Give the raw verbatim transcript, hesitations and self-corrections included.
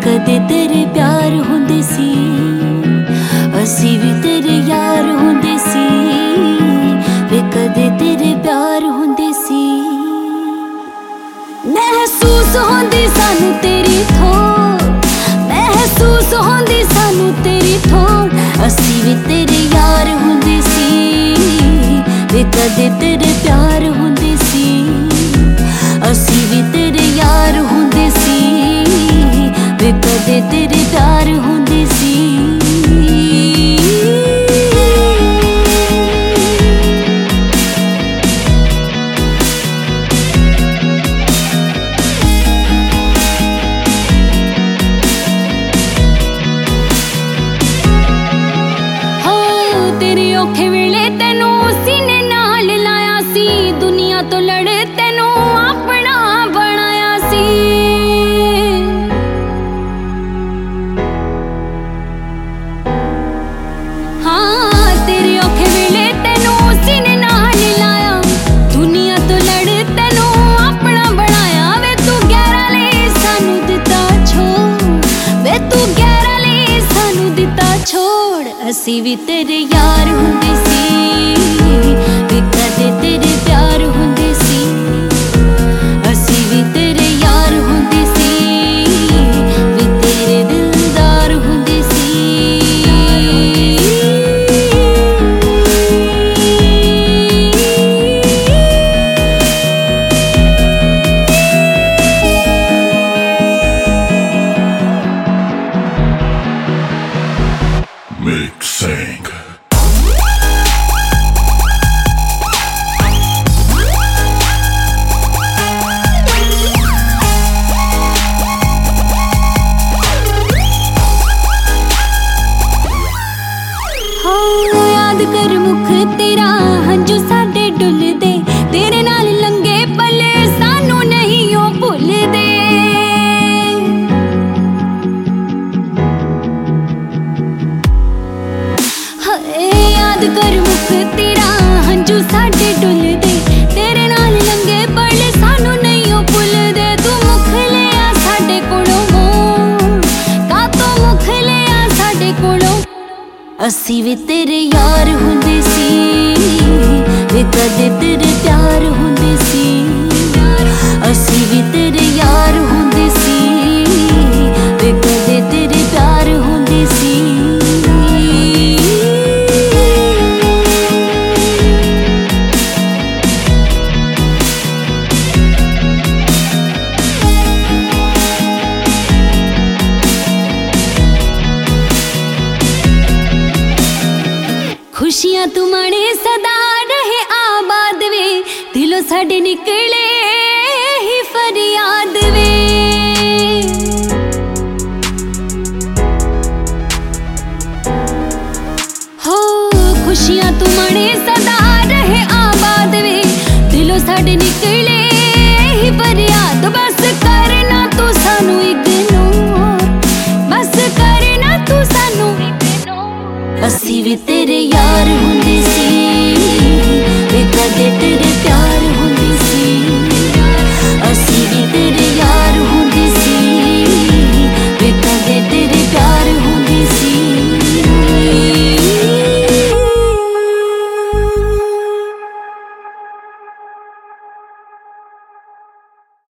कदे तेरे प्यार हुंदे सी, असी भी तेरे यार हुंदे सी, वे कदे तेरे प्यार हुंदे सी। महसूस होंदी सानू तेरी थोड़, महसूस होंदी सानू तेरी थोड़, असी भी तेरे यार हुंदे सी, वे कदे तेरे प्यार हुंदे सी, असी भी तेरे यार हुंदे सी, वे कदे तेरे प्यार हुंदे सी। औखे वेले तेनू सीने नाल लाया सी, दुनिया तो लड़ तेनू अपना बनाया सी। हाँ तेरे औखे वेले तेनू सीने नाल लाया, दुनिया तो लड़ तेनू अपना बनाया। वे तू गहरा ले सानू दिता छोड़, वे तू गहरा ले सानू दिता छोड़, असी भी तेरे यार हुंदे सी, वे कदे तेरे प्यार हुंदे सी, असी भी तेरे यार हुंदे सी, वे तेरे दिलदार हुंदे सी। Mixing. याद कर मुख तेरा हंजू साडे डुलदे, तेरे नाल लंगे पल सानू नहीं ओ भुलदे। हाय याद कर मुख तेरा हंजू साडे डुलदे, तेरे नाल लंगे पल सानू नहीं ओ भुलदे। तू मुख लिया साडे कोलों मोड़, कातों मुख लिया साडे कोलों, असी भी तेरे यार हुंदे सी, वे कदे तेरे प्यार हुंदे सी, असी भी तेरे यार हुंदे सी, वे कदे तेरे प्यार हुंदे सी। खुशियां तुमाने सदा रहे आबाद वे, दिलों साडे निकले ही फरियाद वे। हो खुशियां तुमाने सदा रहे आबाद वे, दिलों साडे निकले ही फरियाद। बस करना तू सानू इग्नोर, बस करना तू सानू इग्नोर, असी भी तेरे यार हुंदे सी, वे कदे तेरे प्यार